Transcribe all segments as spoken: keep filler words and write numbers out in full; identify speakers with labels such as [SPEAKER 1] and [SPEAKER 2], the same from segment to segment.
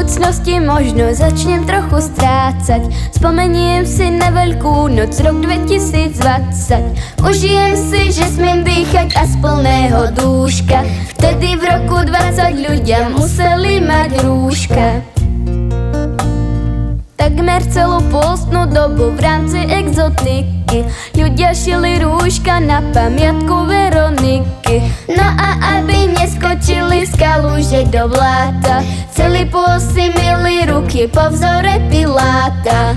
[SPEAKER 1] budúcnosti možno začnem trochu strácať. Spomeniem si na Veľkú noc rok dvetisícdvadsať. Užijem si, že smiem dýchať a z plného dúška. Vtedy v roku dvadsať ľudia museli mať rúška. Takmer celú pôstnu dobu v rámci exotiky ľudia šili rúška na pamiatku Veroniky. No a aby neskočili z kalúže do bláta, celý pôst si myli ruky po vzore Piláta.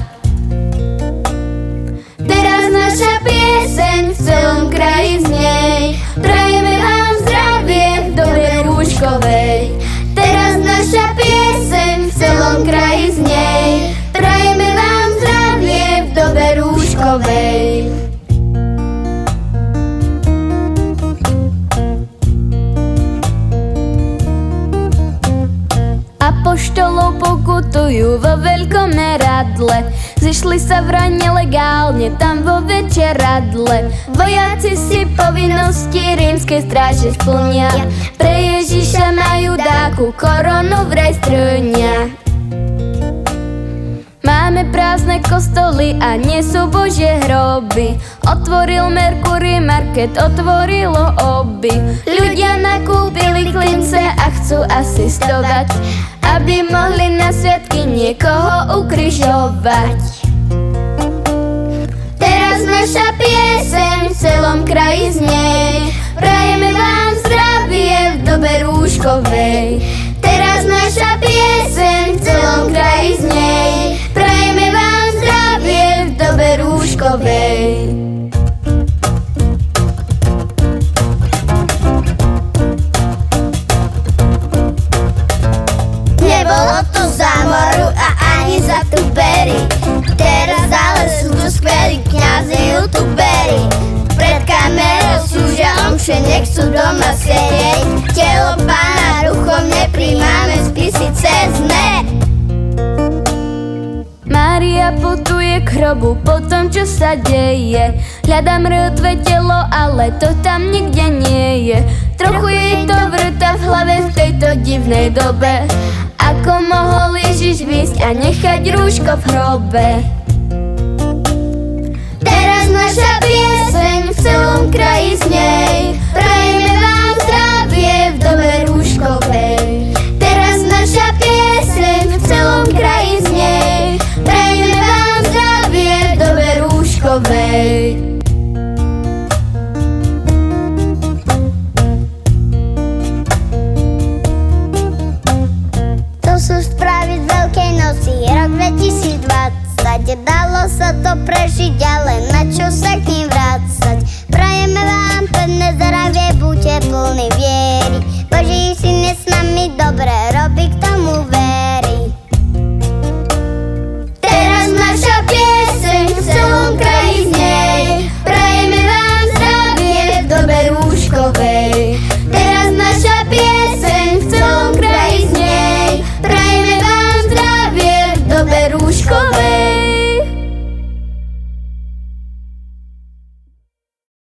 [SPEAKER 1] Teraz naša pieseň v celom kraji znej, prajeme vám zdravie v dobe rúškovej. Teraz naša pieseň v celom kraji znej, prajeme vám zdravie v dobe rúškovej. Apoštolov pokutujú vo veľkom meradle, zišli sa vraj nelegálne tam vo večeradle. Vojaci si povinnosti rímskej stráže splnia, pre Ježiša na Judáku koronu vraj strnia. Máme prázdne kostoly a nie sú Božie hroby. Otvoril Mercury Market, otvorilo oby. Ľudia nakúpili klince a chcú asistovať, aby mohli na sviatky niekoho ukrižovať. Teraz naša pieseň v celom kraji znej, prajeme vám zdravie v dobe rúškovej. Teraz naša pieseň v celom kraji znej, prajeme vám zdravie v dobe rúškovej.
[SPEAKER 2] Nebolo to za moru a ani za tubery, teraz ale sú tu skvelí kňazi youtuberi. Pred kamerou slúžia omše, nechcú doma sedieť, telo Pána ruchom nepríjmame spisy cez net.
[SPEAKER 1] Mária putuje k hrobu po tom, čo sa deje. Hľadá mŕtve telo, ale to tam nikde nie je. Trochu jej to vrta v hlave v tejto divnej dobe. Ako mohol Ježiš výjsť a nechať rúško v hrobe?
[SPEAKER 2] Teraz naša pieseň v celom kraji znej, prajeme vám zdravie v dobe rúškovej. Teraz naša pieseň v celom kraji znej, prajeme vám zdravie v dobe rúškovej. To sú správy z Veľkej noci, rok dvetisícdvadsať.